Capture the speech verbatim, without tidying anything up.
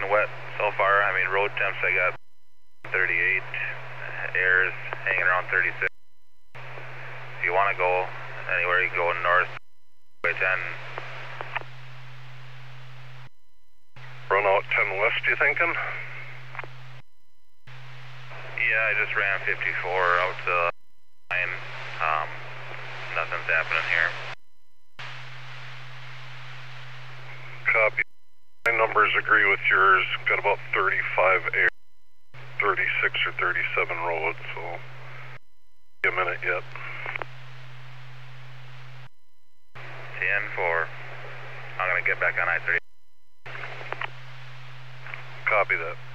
wet so far. I mean, road temps I got thirty-eight, airs hanging around thirty-six. If you want to go anywhere, you can go north, way ten. Run out ten west, you thinking? Yeah, I just ran fifty-four out to the line. Um, nothing's happening here. Copy. My numbers agree with yours. Got about thirty-five air, thirty-six or thirty-seven road, so a minute yet. ten four. I'm going to get back on I thirty. Copy that.